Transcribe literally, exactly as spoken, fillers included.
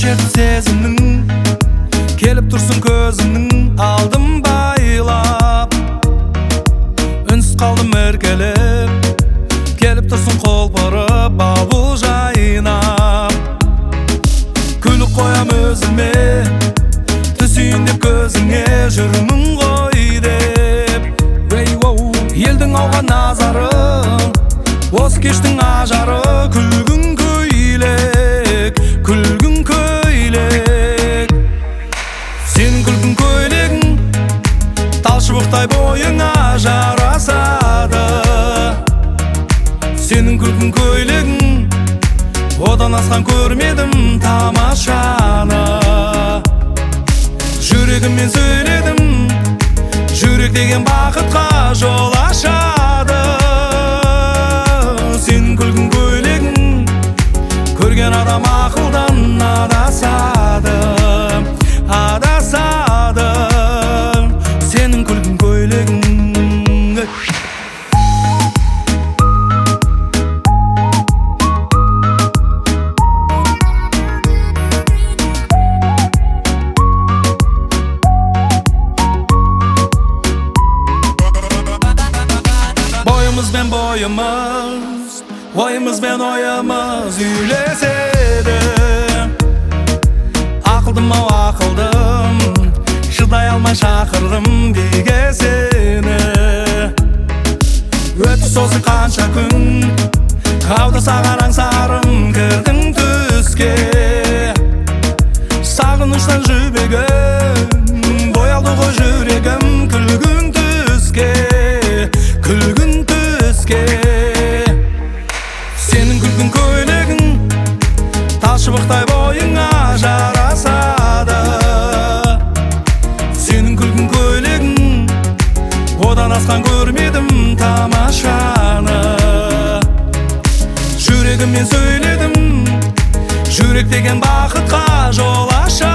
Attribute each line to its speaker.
Speaker 1: Өшерді сезімнің, келіп тұрсын көзімнің алдым байлап. Үнсіз қалдым іркеліп, келіп тұрсын қол бұрып бауыл жайнап. Күліп қоям өзіме, түсейін деп көзіңе, жүрмін ғой деп. Елдің ауған назары, осы кештің ажары, күлгін көйлек, күлгін көйлек. Сенің күлгін көйлегің талшыбықтай бойыңа жарасады. Сенің күлгін көйлегің одан асқан көрмедім тамашаны. Жүрегіммен сөйледім, жүрек деген бақытқа жол ашады. Сенің күлгін көйлегің көрген адам ақылдан адасады, адасады. Сенің күлгін көйлегің. Boyımız ben boyumuz, oyımız ben oyamız üylesedi. Ақылдым ау ақылдым, шыдай алмай шақырдым биге сені. Өтті сосын қанша күн, ауда саған аңсарым кірдің түске. Сағыныштан жібегім, боялды ғой жүрегім күлгін түске, күлгін түске. Сенің күлгін көйлегің талшыбықтай бойыңа жарасады. Сенің күлгін көйлегің одан асқан көрмедім тамашаны. Жүрегіммен сөйледім, жүрек деген бақытқа жол ашады.